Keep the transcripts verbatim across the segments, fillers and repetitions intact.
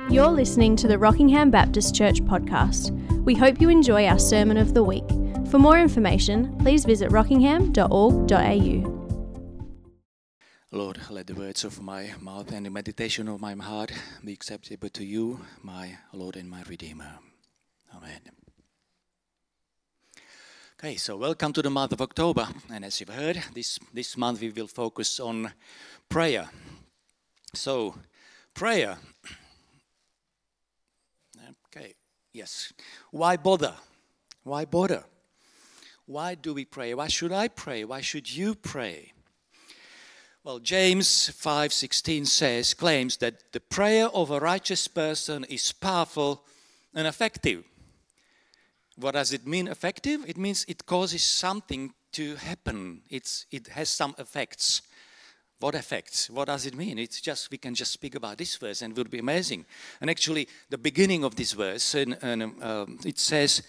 You're listening to the Rockingham Baptist Church podcast. We hope you enjoy our Sermon of the Week. For more information, please visit rockingham dot org dot a u. Lord, let the words of my mouth and the meditation of my heart be acceptable to you, my Lord and my Redeemer. Amen. Okay, so welcome to the month of October. And as you've heard, this, this month we will focus on prayer. So, prayer. Okay, yes. Why bother? Why bother? Why do we pray? Why should I pray? Why should you pray? Well, James five sixteen says, claims that the prayer of a righteous person is powerful and effective. What does it mean, effective? It means it causes something to happen. It's, it has some effects. What effects? What does it mean? It's just, we can just speak about this verse and it would be amazing. And actually, the beginning of this verse, and, and um, it says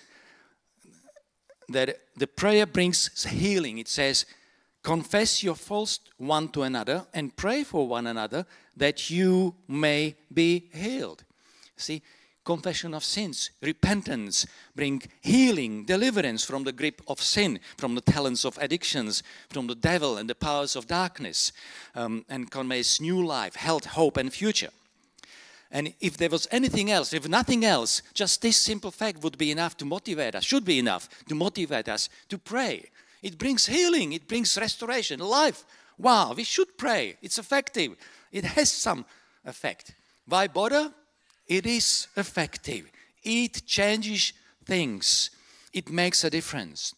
that the prayer brings healing. It says, confess your faults one to another and pray for one another that you may be healed. See, confession of sins, repentance, bring healing, deliverance from the grip of sin, from the talents of addictions, from the devil and the powers of darkness, um, and conveys new life, health, hope, and future. And if there was anything else, if nothing else, just this simple fact would be enough to motivate us, should be enough to motivate us to pray. It brings healing, it brings restoration, life. Wow, we should pray. It's effective. It has some effect. Why bother? It is effective. It changes things. It makes a difference.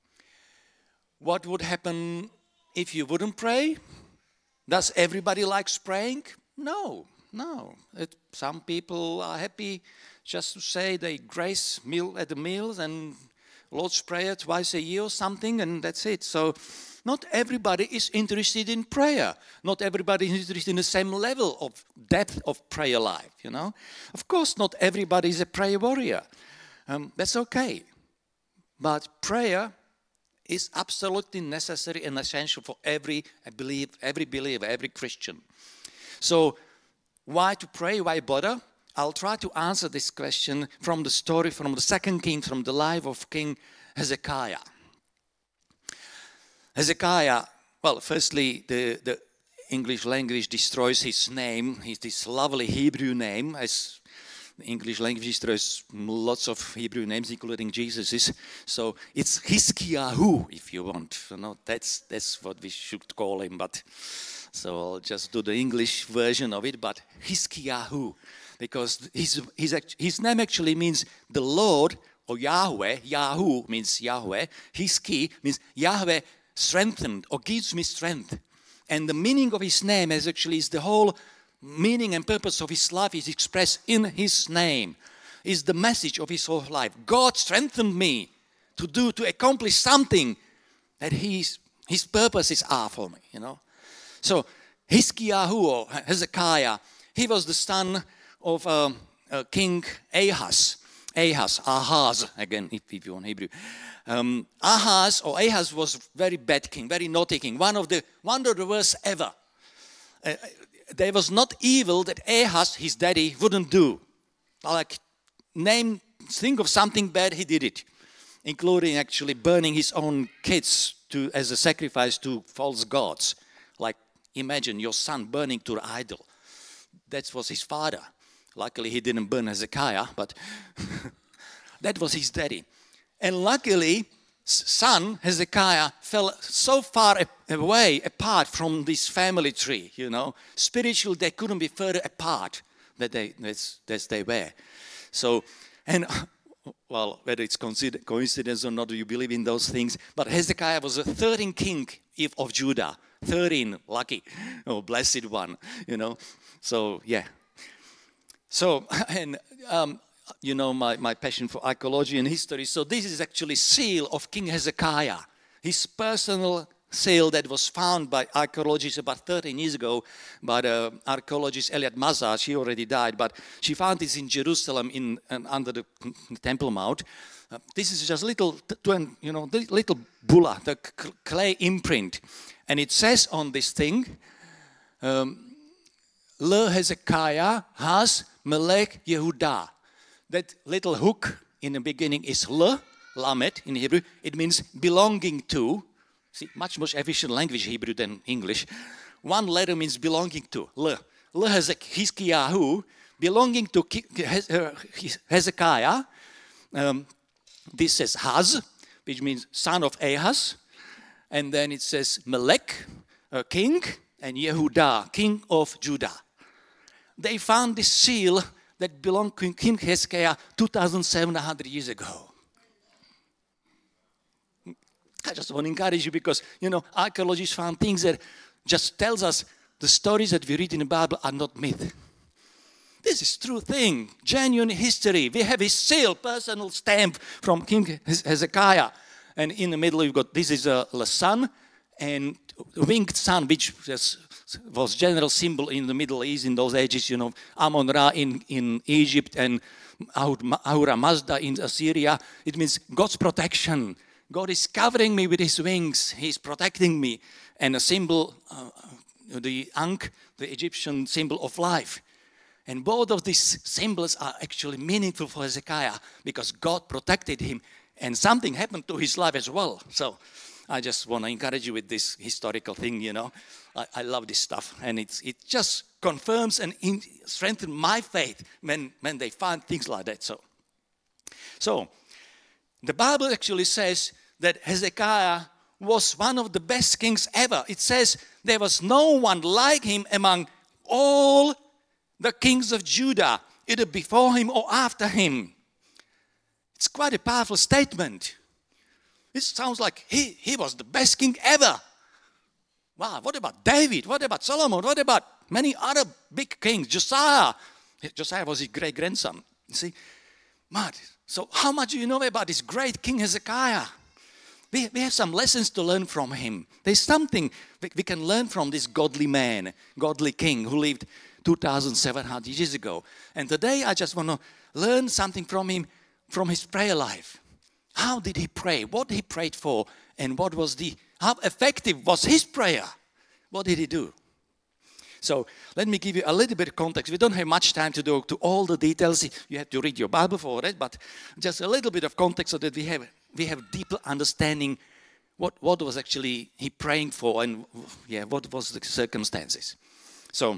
What would happen if you wouldn't pray? Does everybody like praying? No, no. It, some people are happy just to say they grace meal at the meals and Lord's Prayer twice a year or something, and that's it. So not everybody is interested in prayer. Not everybody is interested in the same level of depth of prayer life, you know. Of course, not everybody is a prayer warrior. Um, that's okay. But prayer is absolutely necessary and essential for every, I believe, every believer, every Christian. So why to pray? Why bother? I'll try to answer this question from the story from the Second King, from the life of King Hezekiah. Hezekiah, well, firstly, the, the English language destroys his name. He's this lovely Hebrew name, as the English language destroys lots of Hebrew names, including Jesus's. So it's Hiskiyahu, if you want. You know, that's that's what we should call him. But so I'll just do the English version of it. But Hiskiyahu, because his his his name actually means the Lord or Yahweh. Yahu means Yahweh. Hiski means Yahweh strengthened or gives me strength. And the meaning of his name is actually is the whole meaning and purpose of his life is expressed in his name. Is the message of his whole life. God strengthened me to do, to accomplish something that his, his purposes are for me, you know. So Hiskiyahu or Hezekiah, he was the son of um, uh, King Ahaz. Ahaz, Ahaz, again, if, if you want Hebrew. Um, Ahaz or Ahaz was very bad king, very naughty king, one of the one of the worst ever. Uh, there was not evil that Ahaz, his daddy, wouldn't do. Like, name, think of something bad, he did it, including actually burning his own kids to as a sacrifice to false gods. Like, imagine your son burning to the idol. That was his father. Luckily, he didn't burn Hezekiah, but that was his daddy. And luckily, son Hezekiah fell so far away, apart from this family tree, you know. Spiritually, they couldn't be further apart than they, as, as they were. So, and, well, whether it's considered coincidence or not, do you believe in those things? But Hezekiah was the thirteenth king of Judah. thirteen, lucky, oh, blessed one, you know. So, yeah. So, and um, you know my, my passion for archaeology and history. So this is actually seal of King Hezekiah. His personal seal that was found by archaeologists about thirteen years ago by the archaeologist Eliad Mazar. She already died, but she found this in Jerusalem in um, under the Temple Mount. Uh, this is just little, you know, little bulla, the clay imprint. And it says on this thing, um, Le Hezekiah has Melech Yehudah. That little hook in the beginning is Le, Lamed in Hebrew. It means belonging to. See, much more efficient language Hebrew than English. One letter means belonging to. Le. Le Hezekiah, belonging to Hezekiah. Um, this says Haz, which means son of Ahaz. And then it says Melech, uh, king, and Yehudah, king of Judah. They found this seal that belonged to King Hezekiah two thousand seven hundred years ago. I just want to encourage you because, you know, archaeologists found things that just tells us the stories that we read in the Bible are not myth. This is true thing, genuine history. We have his seal, personal stamp from King Hezekiah. And in the middle, you've got, this is a, a sun and winged sun, which was, was general symbol in the Middle East in those ages, you know, Amun-Ra in, in Egypt and Ahura Mazda in Assyria. It means God's protection. God is covering me with his wings. He's protecting me. And a symbol, uh, the Ankh, the Egyptian symbol of life. And both of these symbols are actually meaningful for Hezekiah because God protected him and something happened to his life as well. So I just want to encourage you with this historical thing, you know. I, I love this stuff and it's, it just confirms and in, strengthens my faith when, when they find things like that. So, so the Bible actually says that Hezekiah was one of the best kings ever. It says there was no one like him among all the kings of Judah, either before him or after him. It's quite a powerful statement. It sounds like he, he was the best king ever. Wow, what about David? What about Solomon? What about many other big kings? Josiah. Josiah was his great-grandson. You see? But, so how much do you know about this great King Hezekiah? We, we have some lessons to learn from him. There's something we, we can learn from this godly man, godly king who lived two thousand seven hundred years ago. And today I just want to learn something from him, from his prayer life. How did he pray? What he prayed for? And what was the, how effective was his prayer? What did he do? So let me give you a little bit of context. We don't have much time to do to all the details. You have to read your Bible for it, but just a little bit of context so that we have we have deeper understanding what, what was actually he praying for and yeah, what was the circumstances. So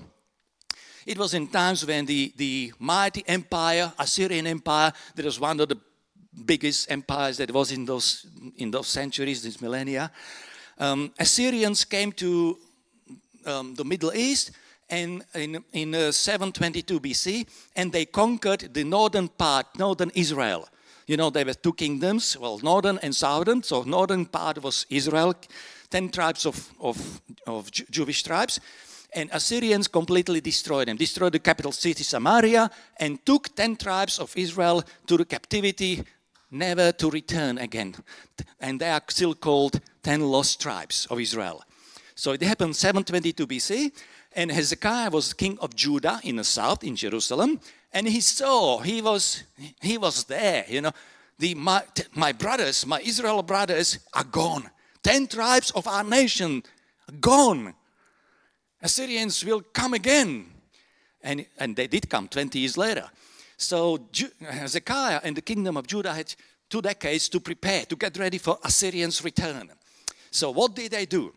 it was in times when the, the mighty empire, Assyrian Empire, that was one of the biggest empires that was in those in those centuries, these millennia. Um, Assyrians came to um, the Middle East and in, in uh, seven twenty-two B C, and they conquered the northern part, northern Israel. You know, there were two kingdoms, well, northern and southern. So northern part was Israel, ten tribes of, of, of Jew- Jewish tribes. And Assyrians completely destroyed them, destroyed the capital city Samaria, and took ten tribes of Israel to the captivity, never to return again. And they are still called ten lost tribes of Israel. So it happened seven twenty-two B C, and Hezekiah was king of Judah in the south, in Jerusalem, and he saw, he was he was there, you know, the my, my brothers, my Israel brothers are gone. Ten tribes of our nation are gone. Assyrians will come again. And, and they did come twenty years later. So Ju- Hezekiah and the kingdom of Judah had two decades to prepare, to get ready for Assyrians' return. So what did they do?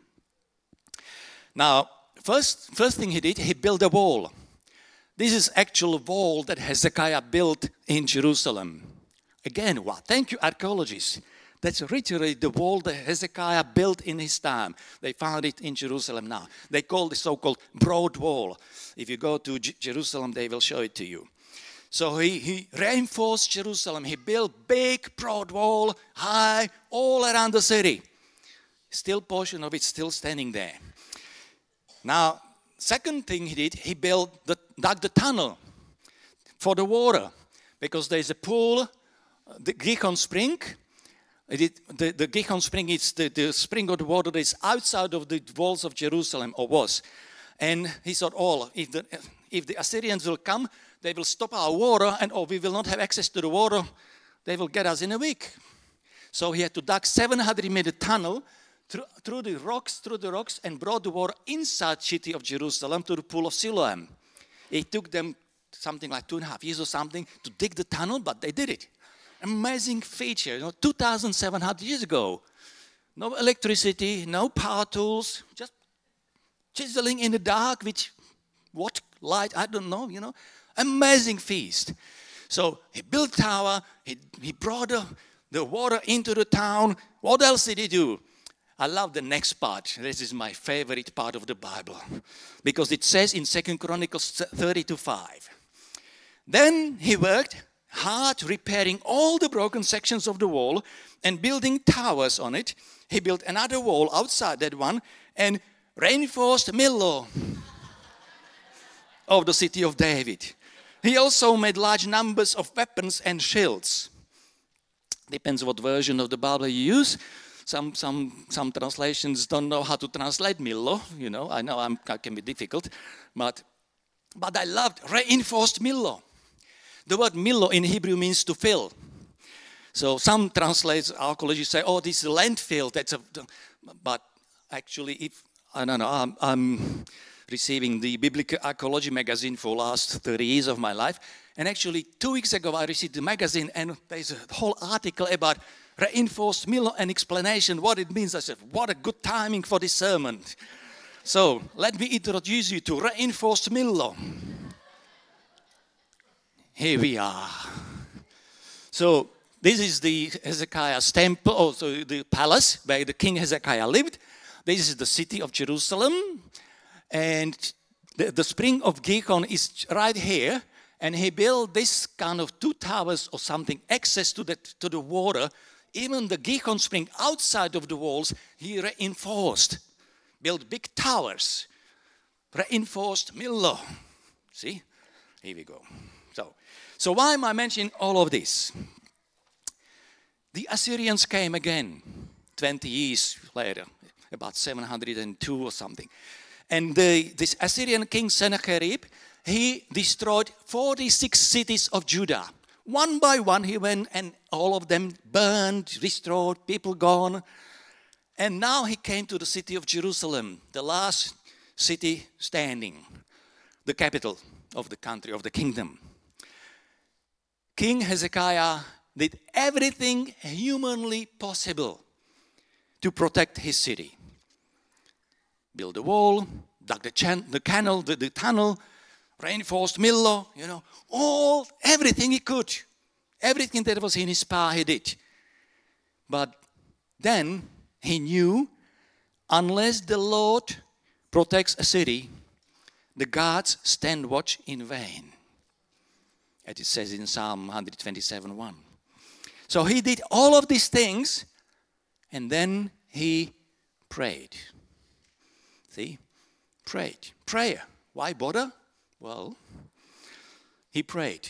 Now, first, first thing he did, he built a wall. This is actual wall that Hezekiah built in Jerusalem. Again, wow, thank you archaeologists. That's literally the wall that Hezekiah built in his time. They found it in Jerusalem now. They call the so-called broad wall. If you go to J- Jerusalem, they will show it to you. So he, he reinforced Jerusalem. He built big broad wall, high, all around the city. Still portion of it still standing there. Now, second thing he did, he built the, dug the tunnel for the water. Because there's a pool, the Gihon Spring. It, the, the Gihon Spring is the, the spring of the water that is outside of the walls of Jerusalem, or was. And he thought, oh, if the, if the Assyrians will come, they will stop our water, and oh, we will not have access to the water. They will get us in a week. So he had to dig seven hundred meter tunnel through, through the rocks, through the rocks, and brought the water inside the city of Jerusalem to the pool of Siloam. It took them something like two and a half years or something to dig the tunnel, but they did it. Amazing feature, you know, two thousand seven hundred years ago. No electricity, no power tools, just chiseling in the dark with what light, I don't know, you know. Amazing feast. So he built tower, he, he brought the, the water into the town. What else did he do? I love the next part. This is my favorite part of the Bible. Because it says in Second Chronicles thirty-two five. Then he worked hard repairing all the broken sections of the wall and building towers on it. He built another wall outside that one and reinforced Millo of the city of David. He also made large numbers of weapons and shields. Depends what version of the Bible you use. Some some some translations don't know how to translate Millo. You know, I know I'm, that can be difficult, but but I loved reinforced Millo. The word Millo in Hebrew means to fill. So some translators, archaeologists say, "Oh, this is a landfill." That's a, but actually, if I don't know, I'm, I'm receiving the Biblical Archaeology magazine for the last thirty years of my life, and actually two weeks ago I received the magazine, and there's a whole article about reinforced Millo and explanation what it means. I said, "What a good timing for this sermon!" So let me introduce you to reinforced Millo. Here we are. So this is the Hezekiah's temple, also the palace where the king Hezekiah lived. This is the city of Jerusalem. And the, the spring of Gihon is right here. And he built this kind of two towers or something, access to the, to the water. Even the Gihon spring outside of the walls, he reinforced. Built big towers. Reinforced Millo. See? Here we go. So, so why am I mentioning all of this? The Assyrians came again twenty years later, about seven hundred two or something. And the, this Assyrian king Sennacherib, he destroyed forty-six cities of Judah. One by one he went and all of them burned, destroyed, people gone. And now he came to the city of Jerusalem, the last city standing, the capital of the country, of the kingdom. King Hezekiah did everything humanly possible to protect his city. Build a wall, dug the, chan- the canal, the, the tunnel, reinforced Millo, you know, all, everything he could. Everything that was in his power he did. But then he knew, unless the Lord protects a city, the gods stand watch in vain. As it says in Psalm one twenty-seven one. So he did all of these things, and then he prayed. See? Prayed. Prayer. Why bother? Well, he prayed.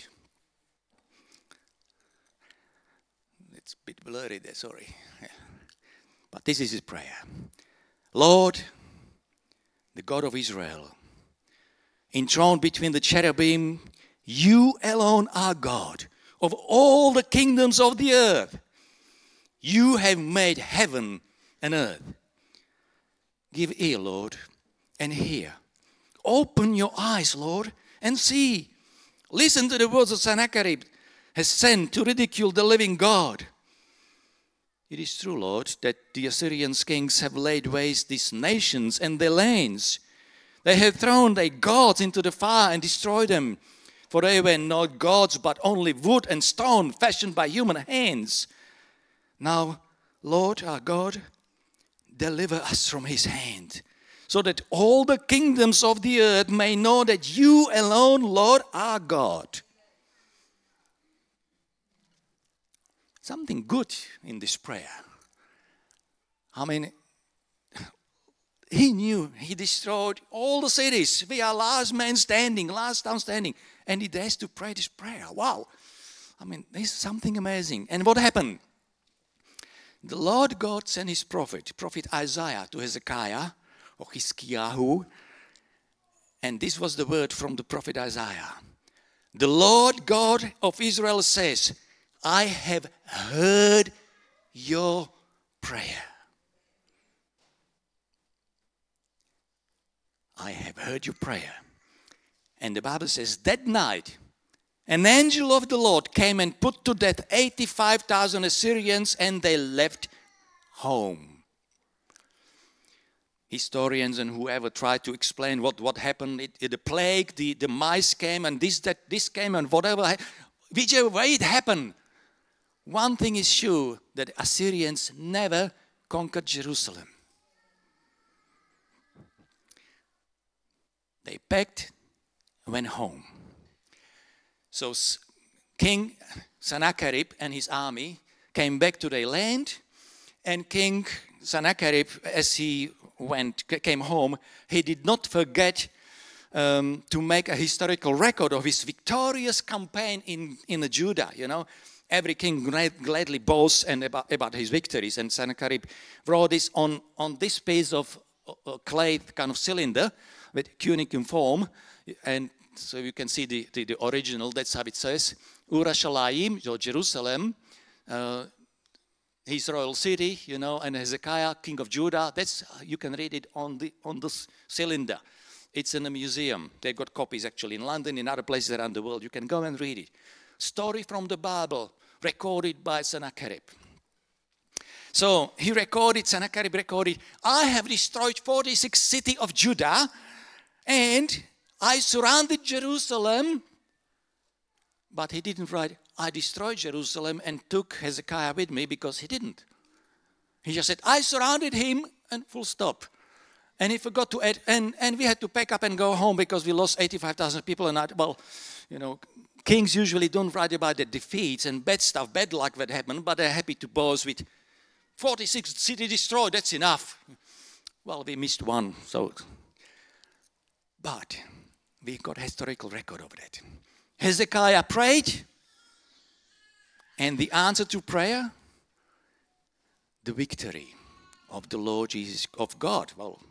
It's a bit blurry there, sorry. Yeah. But this is his prayer. Lord, the God of Israel, enthroned between the cherubim, you alone are God of all the kingdoms of the earth. You have made heaven and earth. Give ear, Lord, and hear. Open your eyes, Lord, and see. Listen to the words of Sennacherib has sent to ridicule the living God. It is true, Lord, that the Assyrian kings have laid waste these nations and their lands. They have thrown their gods into the fire and destroyed them. For they were not gods, but only wood and stone fashioned by human hands. Now, Lord our God, deliver us from his hand, so that all the kingdoms of the earth may know that you alone, Lord, are God. Something good in this prayer. I mean, he knew he destroyed all the cities. We are last man standing, last town standing. And he dares to pray this prayer. Wow. I mean, this is something amazing. And what happened? The Lord God sent his prophet, Prophet Isaiah, to Hezekiah, or Hiskiyahu. And this was the word from the prophet Isaiah. The Lord God of Israel says, I have heard your prayer. I have heard your prayer. And the Bible says that night, an angel of the Lord came and put to death eighty-five thousand Assyrians, and they left home. Historians and whoever tried to explain what, what happened, it, it, the plague, the, the mice came, and this, that, this came, and whatever, whichever way it happened. One thing is sure, that Assyrians never conquered Jerusalem. They packed, went home. So King Sennacherib and his army came back to their land, and King Sennacherib, as he went, came home, he did not forget um, to make a historical record of his victorious campaign in, in Judah. You know, every king glad, gladly boasts and about, about his victories, and Sennacherib wrote this on, on this piece of uh, clay kind of cylinder with cuneiform form, and so you can see the, the, the original. That's how it says. Urushalayim, or Jerusalem, uh, his royal city, you know, and Hezekiah, king of Judah. That's, you can read it on the on this cylinder. It's in a museum. They've got copies actually in London, in other places around the world. You can go and read it. Story from the Bible, recorded by Sennacherib. So he recorded, Sennacherib recorded, I have destroyed forty-six cities of Judah, and I surrounded Jerusalem. But he didn't write, I destroyed Jerusalem and took Hezekiah with me, because he didn't. He just said, I surrounded him, and full stop. And he forgot to add, and, and we had to pack up and go home because we lost eighty-five thousand people. And I, well, you know, kings usually don't write about the defeats and bad stuff, bad luck that happened, but they're happy to boast with forty-six cities destroyed, that's enough. Well, we missed one, so. But we got a historical record of that. Hezekiah prayed, and the answer to prayer, the victory of the Lord Jesus, of God. Well,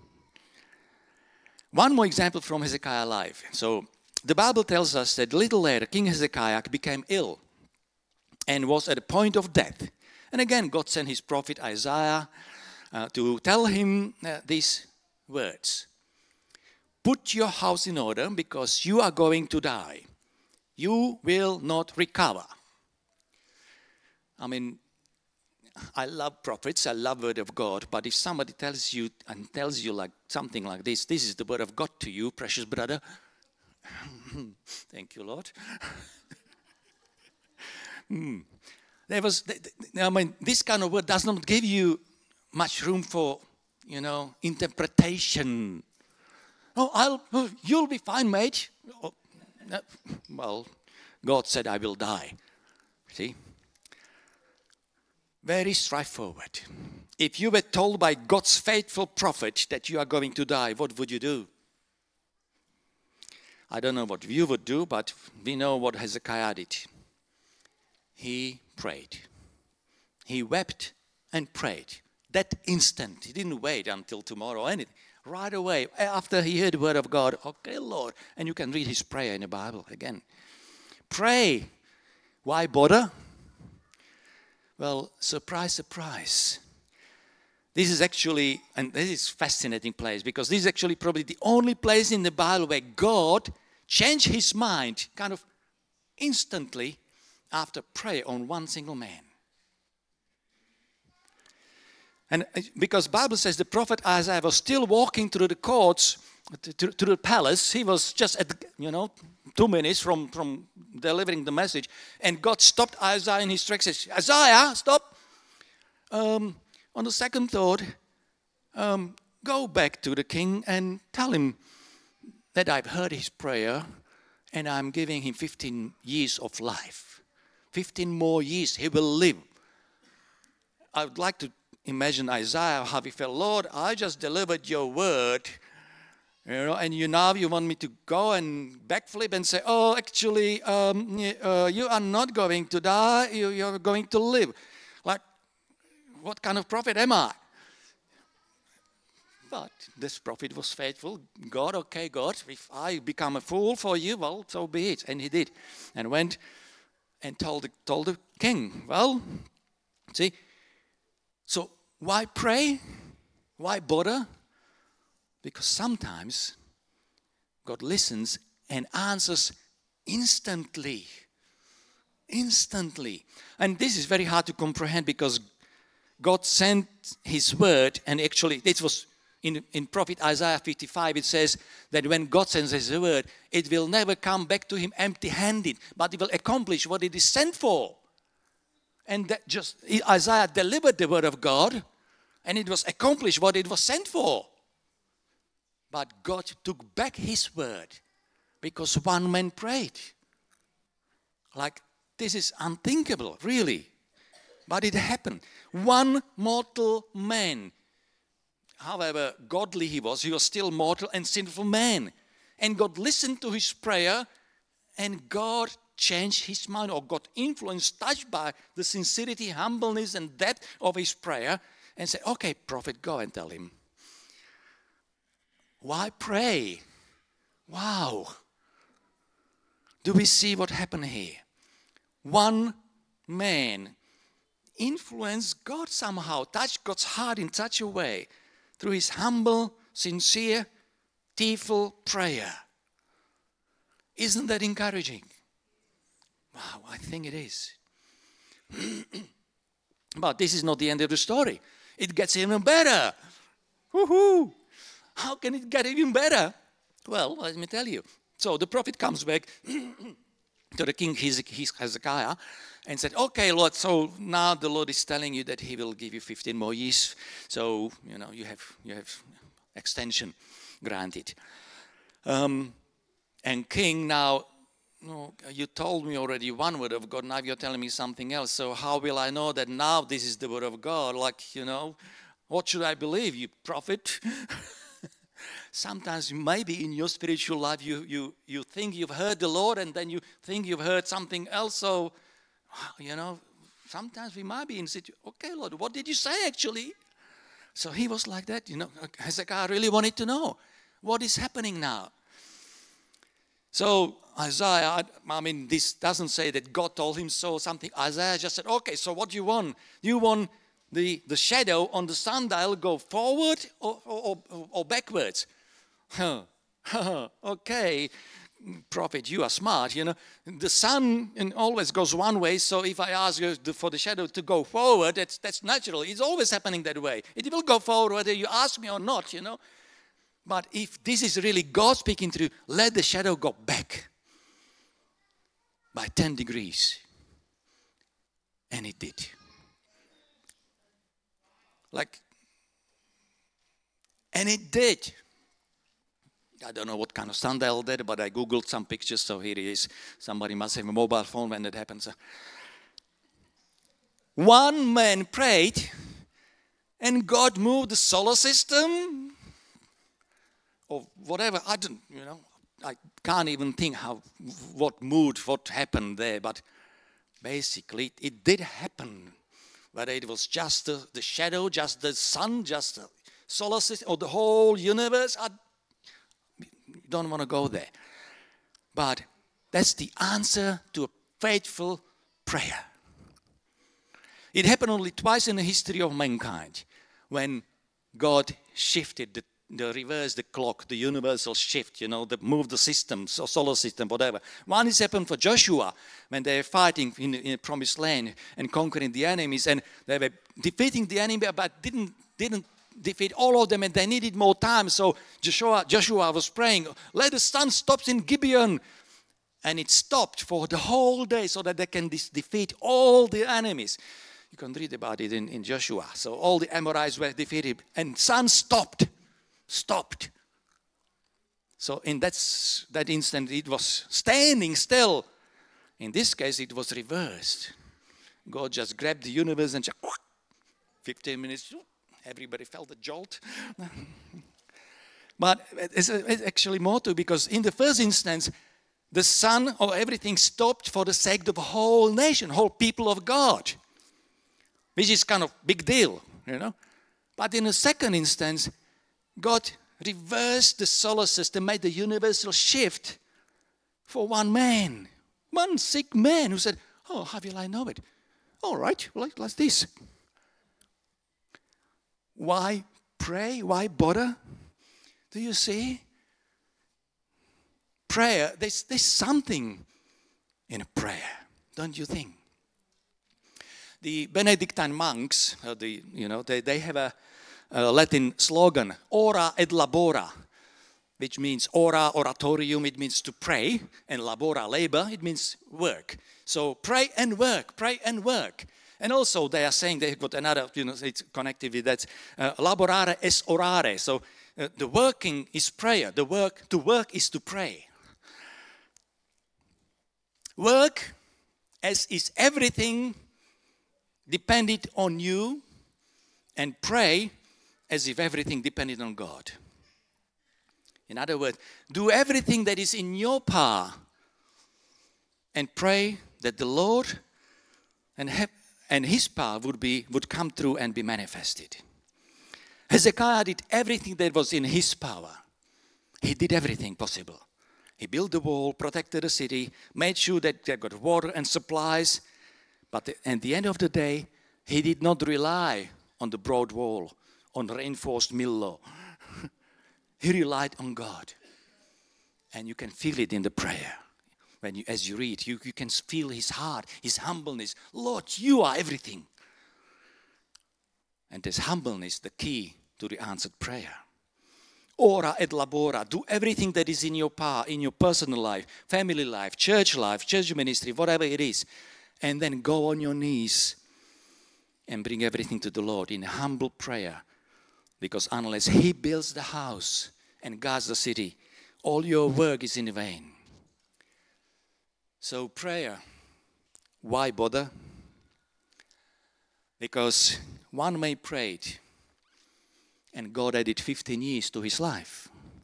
one more example from Hezekiah's life. So the Bible tells us that a little later, King Hezekiah became ill and was at the point of death. And again, God sent his prophet Isaiah uh, to tell him uh, these words. Put your house in order, because you are going to die. You will not recover. I mean, I love prophets, I love word of God, but if somebody tells you and tells you like something like this, this is the word of God to you, precious brother. Thank you, Lord. mm. There was, I mean, this kind of word does not give you much room for, you know, interpretation. Oh, I'll, oh, you'll be fine, mate. Oh, well, God said I will die. See? Very straightforward. If you were told by God's faithful prophet that you are going to die, what would you do? I don't know what you would do, but we know what Hezekiah did. He prayed. He wept and prayed. That instant. He didn't wait until tomorrow or anything. Right away, after he heard the word of God, okay, Lord, and you can read his prayer in the Bible again. Pray. Why bother? Well, surprise, surprise. This is actually, and this is a fascinating place, because this is actually probably the only place in the Bible where God changed his mind kind of instantly after prayer on one single man. And because the Bible says the prophet Isaiah was still walking through the courts, to, to, to the palace. He was just at, the, you know, two minutes from, from delivering the message. And God stopped Isaiah in his tracks. Says, Isaiah, stop. Um, on the second thought, um, go back to the king and tell him that I've heard his prayer and I'm giving him fifteen years of life. fifteen more years he will live. I would like to imagine Isaiah, how he felt, Lord, I just delivered your word, you know, and you now you want me to go and backflip and say, oh, actually, um, uh, you are not going to die, you, you're going to live. Like, what kind of prophet am I? But this prophet was faithful. God, okay, God, if I become a fool for you, well, so be it. And he did. And went and told the, told the king, well, see, so why pray? Why bother? Because sometimes God listens and answers instantly. Instantly. And this is very hard to comprehend because God sent his word, and actually it was in, in prophet Isaiah fifty-five, it says that when God sends his word, it will never come back to him empty-handed, but it will accomplish what it is sent for. And that just Isaiah delivered the word of God, and it was accomplished what it was sent for. But God took back his word because one man prayed. Like, this is unthinkable, really. But it happened. One mortal man, however godly he was, he was still mortal and sinful man. And God listened to his prayer, and God changed his mind, or got influenced, touched by the sincerity, humbleness, and depth of his prayer, and said, okay, prophet, go and tell him. Why pray? Wow. Do we see what happened here? One man influenced God somehow, touched God's heart in such a way through his humble, sincere, tearful prayer. Isn't that encouraging? Wow, I think it is. But this is not the end of the story. It gets even better. Woohoo! How can it get even better? Well, let me tell you. So the prophet comes back to the king Hezekiah and said, okay, Lord, so now the Lord is telling you that he will give you fifteen more years. So, you know, you have you have extension granted. Um, and king, now, no, you told me already one word of God, now you're telling me something else. So how will I know that now this is the word of God? Like, you know, what should I believe, you prophet? Sometimes maybe in your spiritual life you, you, you think you've heard the Lord, and then you think you've heard something else. So, you know, sometimes we might be in situation, okay, Lord, what did you say actually? So he was like that, you know. Hezekiah really wanted to know what is happening now. So Isaiah, I mean, this doesn't say that God told him so something. Isaiah just said, okay, so what do you want? You want the, the shadow on the sundial go forward or, or, or, or backwards? Huh. Okay, prophet, you are smart, you know. The sun always goes one way, so if I ask you for the shadow to go forward, that's, that's natural. It's always happening that way. It will go forward whether you ask me or not, you know. But if this is really God speaking through, let the shadow go back by ten degrees. And it did. Like, and it did. I don't know what kind of sundial that, but I Googled some pictures, so here it is. Somebody must have a mobile phone when that happens. One man prayed, and God moved the solar system, or whatever. I don't, you know, I can't even think how, what moved, what happened there, but basically it did happen. Whether it was just the, the shadow, just the sun, just the solar system, or the whole universe, I don't want to go there. But that's the answer to a faithful prayer. It happened only twice in the history of mankind, when God shifted, the, the reversed the clock, the universal shift, you know, the moved the system, so solar system, whatever. One is happened for Joshua, when they were fighting in, in the promised land and conquering the enemies, and they were defeating the enemy, but didn't didn't defeat all of them, and they needed more time. So Joshua, Joshua was praying, let the sun stop in Gibeon. And it stopped for the whole day so that they can dis- defeat all the enemies. You can read about it in, in Joshua. So all the Amorites were defeated, and sun stopped. Stopped. So in that, that instant, it was standing still. In this case, it was reversed. God just grabbed the universe and just, fifteen minutes, everybody felt a jolt. But it's actually more to, because in the first instance, the sun or everything stopped for the sake of the whole nation, whole people of God, which is kind of big deal, you know. But in the second instance, God reversed the solar system, made the universal shift for one man, one sick man who said, oh, how will I know it? All right, well, like this. Why pray? Why bother? Do you see? prayer, there's, there's something in a prayer, don't you think? The Benedictine monks, uh, the, you know, they, they have a, a Latin slogan, ora et labora, which means ora, oratorium, it means to pray, and labora, labor, it means work. So pray and work, pray and work. And also they are saying they've got another, you know, it's connected with that, uh, laborare es orare. So uh, the working is prayer. The work, to work is to pray. Work as is everything depended on you, and pray as if everything depended on God. In other words, do everything that is in your power and pray that the Lord and, have, and His power would be would come through and be manifested. Hezekiah did everything that was in his power. He did everything possible. He built the wall, protected the city, made sure that they got water and supplies. But at the end of the day, he did not rely on the broad wall, on reinforced millo. He relied on God. And you can feel it in the prayer. When you, as you read, you, you can feel his heart, his humbleness. Lord, you are everything. And this humbleness, the key to the answered prayer. Ora et labora, do everything that is in your power, in your personal life, family life, church life, church ministry, whatever it is. And then go on your knees and bring everything to the Lord in humble prayer. Because unless He builds the house and guards the city, all your work is in vain. So prayer, why bother? Because one man prayed and God added fifteen years to his life.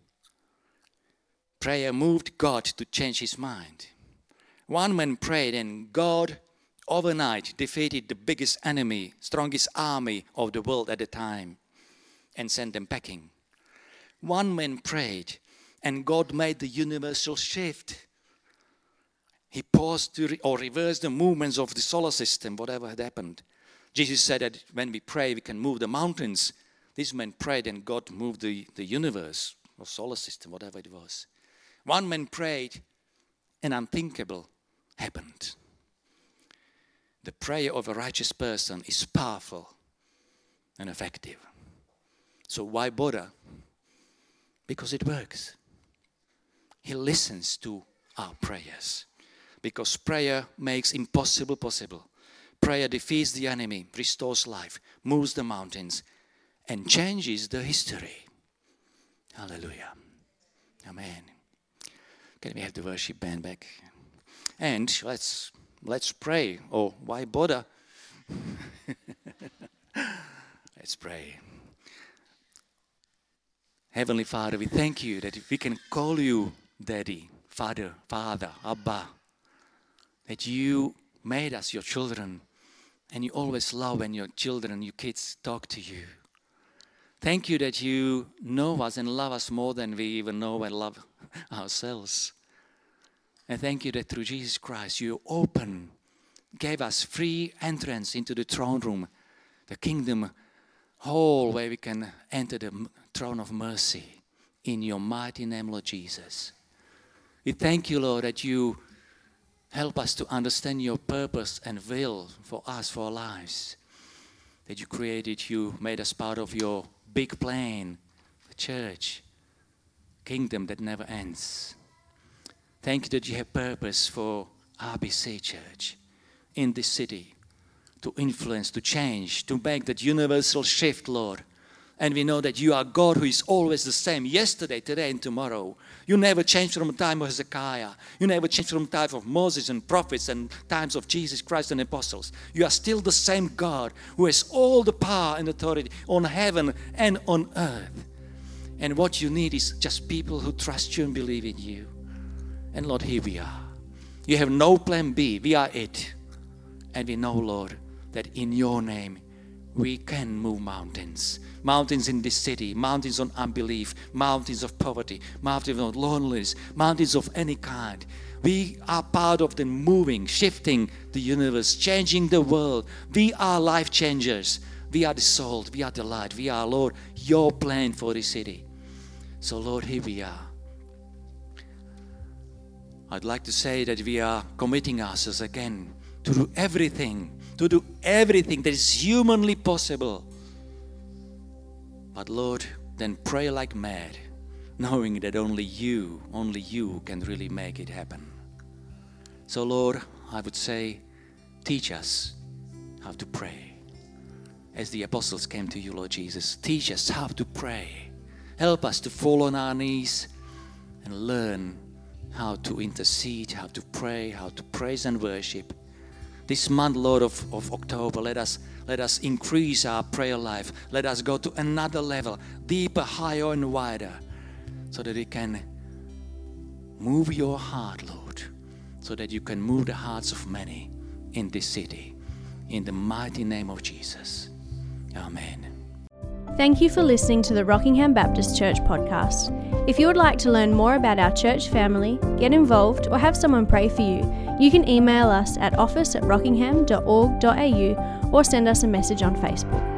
Prayer moved God to change his mind. One man prayed and God overnight defeated the biggest enemy, strongest army of the world at the time, and sent them packing. One man prayed and God made the universal shift. He paused to re- or reversed the movements of the solar system, whatever had happened. Jesus said that when we pray, we can move the mountains. This man prayed and God moved the, the universe or solar system, whatever it was. One man prayed and unthinkable happened. The prayer of a righteous person is powerful and effective. So why bother? Because it works. He listens to our prayers. Because prayer makes impossible possible. Prayer defeats the enemy, restores life, moves the mountains, and changes the history. Hallelujah. Amen. Can we have the worship band back? And let's let's pray. Oh, why bother? Let's pray. Heavenly Father, we thank you that we can call you Daddy, Father, Father, Abba. That you made us your children, and you always love when your children, your kids talk to you. Thank you that you know us and love us more than we even know and love ourselves. And thank you that through Jesus Christ you open, gave us free entrance into the throne room, the kingdom hall where we can enter the throne of mercy in your mighty name, Lord Jesus. We thank you, Lord, that you help us to understand your purpose and will for us, for our lives. That you created, you made us part of your big plan, the church, kingdom that never ends. Thank you that you have purpose for R B C Church in this city to influence, to change, to make that universal shift, Lord. And we know that you are God who is always the same, yesterday, today, and tomorrow. You never changed from the time of Hezekiah. You never changed from the time of Moses and prophets and times of Jesus Christ and apostles. You are still the same God who has all the power and authority on heaven and on earth. And what you need is just people who trust you and believe in you. And Lord, here we are. You have no plan B. We are it. And we know, Lord, that in your name we can move mountains. Mountains in this city, mountains of unbelief, mountains of poverty, mountains of loneliness, mountains of any kind. We are part of the moving, shifting the universe, changing the world. We are life changers. We are the salt, we are the light. We are, Lord, your plan for this city. So, Lord, here we are. I'd like to say that we are committing ourselves again to do everything, to do everything that is humanly possible. But Lord, then pray like mad, knowing that only you, only you can really make it happen. So Lord, I would say, teach us how to pray. As the apostles came to you, Lord Jesus, teach us how to pray. Help us to fall on our knees and learn how to intercede, how to pray, how to praise and worship. This month, Lord, of, of October, let us let us increase our prayer life. Let us go to another level, deeper, higher and wider, so that it can move your heart, Lord, so that you can move the hearts of many in this city. In the mighty name of Jesus. Amen. Thank you for listening to the Rockingham Baptist Church podcast. If you would like to learn more about our church family, get involved, or have someone pray for you, you can email us at office at rockingham dot org dot a u or send us a message on Facebook.